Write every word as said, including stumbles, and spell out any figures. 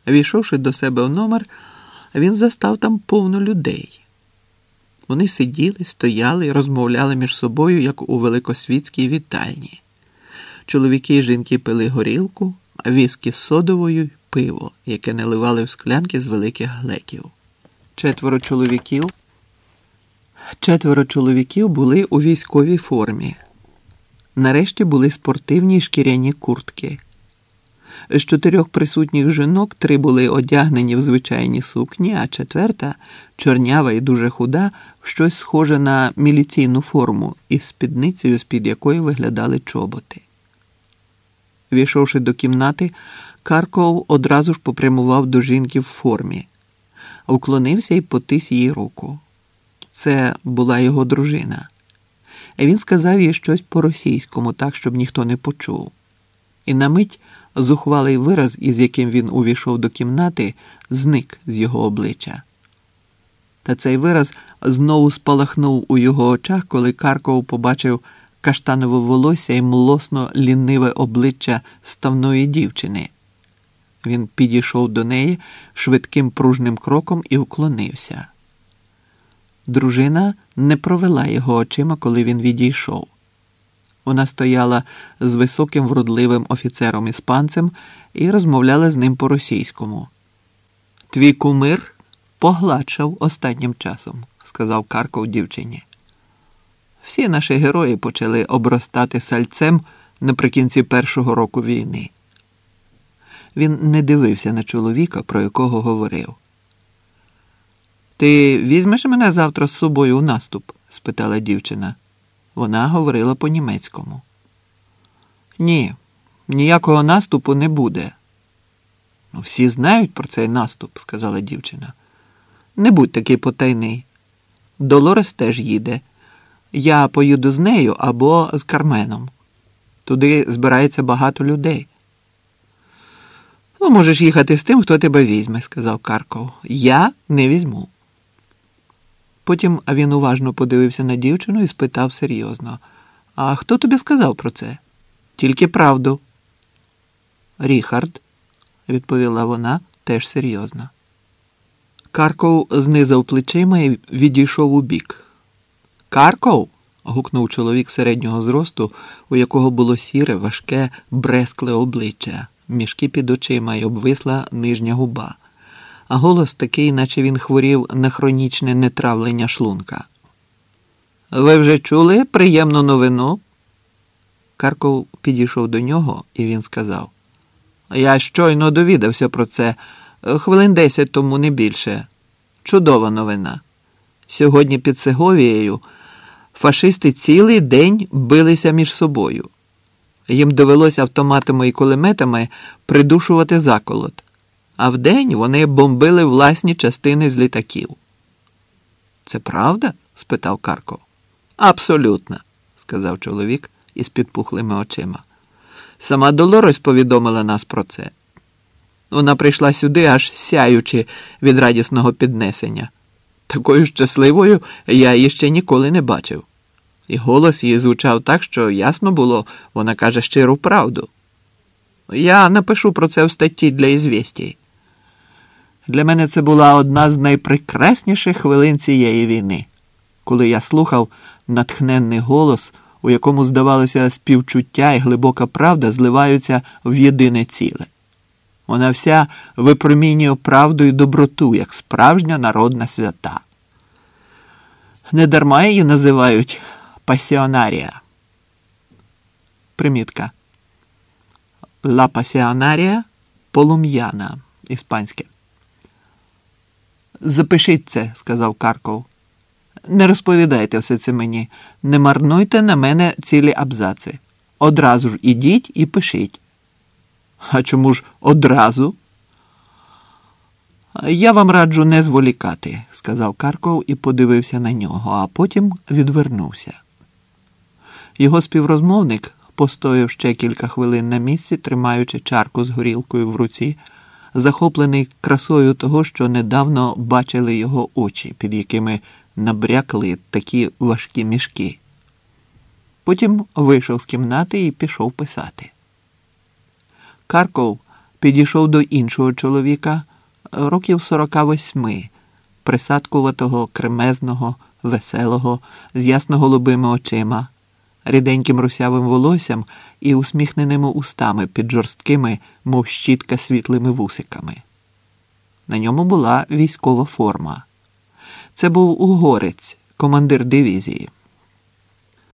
Війшовши до себе в номер, він застав там повно людей. Вони сиділи, стояли і розмовляли між собою, як у великосвітській вітальні. Чоловіки і жінки пили горілку, а віскі з содовою й пиво, яке наливали в склянки з великих глеків. Четверо чоловіків, четверо чоловіків були у військовій формі. Нарешті були спортивні шкіряні куртки. З чотирьох присутніх жінок три були одягнені в звичайні сукні, а четверта, чорнява і дуже худа, в щось схоже на міліційну форму із спідницею, з-під якої виглядали чоботи. Війшовши до кімнати, Карков одразу ж попрямував до жінки в формі. Уклонився і потис їй руку. Це була його дружина. Він сказав їй щось по-російському, так, щоб ніхто не почув. І на мить зухвалий вираз, із яким він увійшов до кімнати, зник з його обличчя. Та цей вираз знову спалахнув у його очах, коли Карков побачив каштанове волосся і млосно-ліниве обличчя ставної дівчини. Він підійшов до неї швидким пружним кроком і вклонився. Дружина не провела його очима, коли він відійшов. Вона стояла з високим вродливим офіцером-іспанцем і розмовляла з ним по-російському. «Твій кумир погладшав останнім часом», – сказав Карков дівчині. «Всі наші герої почали обростати сальцем наприкінці першого року війни». Він не дивився на чоловіка, про якого говорив. «Ти візьмеш мене завтра з собою у наступ?» – спитала дівчина. Вона говорила по-німецькому. «Ні, ніякого наступу не буде». «Ну, всі знають про цей наступ», – сказала дівчина. «Не будь такий потайний. Долорес теж їде. Я поїду з нею або з Карменом. Туди збирається багато людей». «Ну, можеш їхати з тим, хто тебе візьме», – сказав Карков. «Я не візьму». Потім він уважно подивився на дівчину і спитав серйозно. «А хто тобі сказав про це?» «Тільки правду». «Ріхард», – відповіла вона теж серйозно. Карков знизав плечима і відійшов у бік. «Карков!» – гукнув чоловік середнього зросту, у якого було сіре, важке, брескле обличчя, мішки під очима й обвисла нижня губа. А голос такий, наче він хворів на хронічне нетравлення шлунка. «Ви вже чули приємну новину?» Карков підійшов до нього, і він сказав. «Я щойно довідався про це, хвилин десять тому, не більше. Чудова новина. Сьогодні під Сеговією фашисти цілий день билися між собою. Їм довелося автоматами і кулеметами придушувати заколот. А вдень вони бомбили власні частини з літаків». «Це правда?» – спитав Карков. «Абсолютно», – сказав чоловік із підпухлими очима. «Сама Долорес повідомила нас про це. Вона прийшла сюди, аж сяючи від радісного піднесення. Такою щасливою я її ще ніколи не бачив. І голос її звучав так, що ясно було, вона каже щиру правду. Я напишу про це в статті для «Ізвєстій». Для мене це була одна з найпрекрасніших хвилин цієї війни, коли я слухав натхненний голос, у якому, здавалося, співчуття і глибока правда зливаються в єдине ціле. Вона вся випромінює правду і доброту, як справжня народна свята. Недарма її називають пасіонарія. Примітка. «Ла пасіонарія» – полум'яна, іспанське. «Запишіть це», – сказав Карков. «Не розповідайте все це мені. Не марнуйте на мене цілі абзаци. Одразу ж ідіть і пишіть». «А чому ж одразу?» «Я вам раджу не зволікати», – сказав Карков і подивився на нього, а потім відвернувся. Його співрозмовник постояв ще кілька хвилин на місці, тримаючи чарку з горілкою в руці, захоплений красою того, що недавно бачили його очі, під якими набрякли такі важкі мішки. Потім вийшов з кімнати і пішов писати. Карков підійшов до іншого чоловіка, років сорока восьми, присадкуватого, кремезного, веселого, з ясно-голубими очима, ріденьким русявим волоссям і усміхненими устами під жорсткими, мов щітка, світлими вусиками. На ньому була військова форма. Це був угорець, командир дивізії.